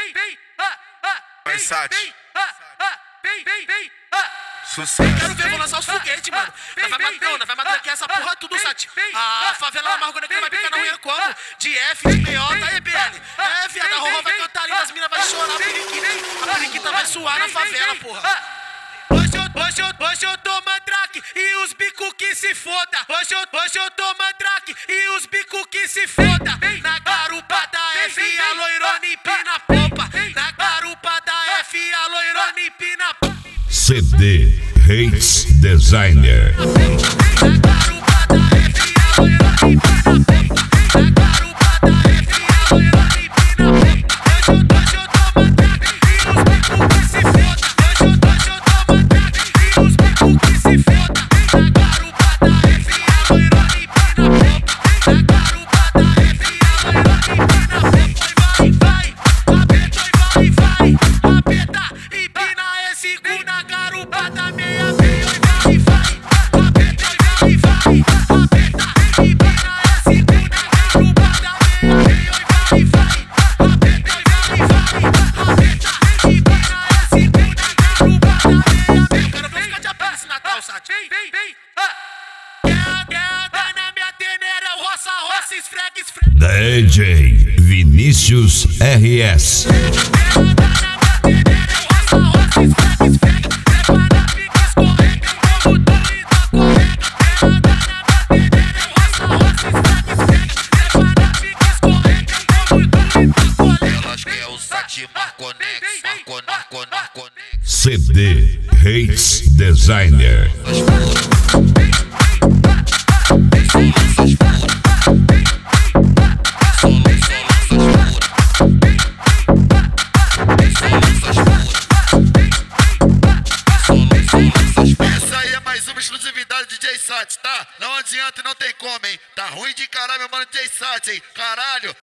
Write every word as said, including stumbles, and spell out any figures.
Versace. Sucesso. Quero ver, vou lançar os foguetes, mano. Nós vai matar, nós vai matraquear essa porra tudo, Sati. A favela amargona que vai picar na unha como? De F, de B O, da E B L. É, viado, a Roró vai cantar ali, as minas vai chorar, a periquita. A periquita vai suar na favela, porra. Hoje eu, hoje eu, hoje eu tô mandrake e os bico que se foda. Hoje eu, hoje eu tô mandrake e os bico que se foda. Na garupa da F, a loirona empina popa. Na garupa da F, a loirona empina popa. C D Hates Designer. D J Vinícius R S. C D Hates Designer. Essa aí é mais uma exclusividade de D J Sati, tá? Não adianta e não tem como, hein? Tá ruim de caralho, meu mano D J Sati, hein? Caralho.